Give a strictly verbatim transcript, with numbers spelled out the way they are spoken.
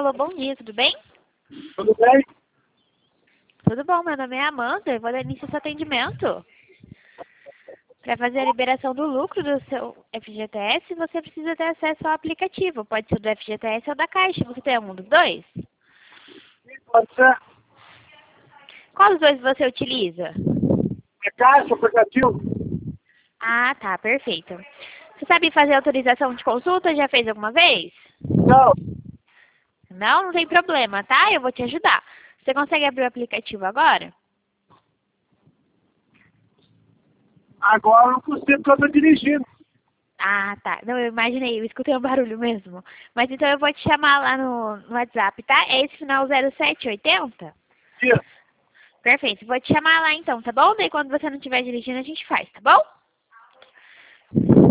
Alô, bom dia, tudo bem? Tudo bem? Tudo bom, meu nome é Amanda, eu vou dar início ao seu atendimento. Para fazer a liberação do lucro do seu F G T S, você precisa ter acesso ao aplicativo. Pode ser do F G T S ou da Caixa. Você tem algum dos dois? Pode ser. Qual dos dois você utiliza? É caixa, aplicativo? Ah, tá, perfeito. Você sabe fazer autorização de consulta? Já fez alguma vez? Não. Não, não tem problema, tá? Eu vou te ajudar. Você consegue abrir o aplicativo agora? Agora não consigo porque eu estou dirigindo. Ah, tá. Não, eu imaginei, eu escutei um barulho mesmo. Mas então eu vou te chamar lá no, no WhatsApp, tá? É esse final zero sete oitenta? Isso. Perfeito. Vou te chamar lá então, tá bom? Daí quando você não estiver dirigindo a gente faz, tá bom?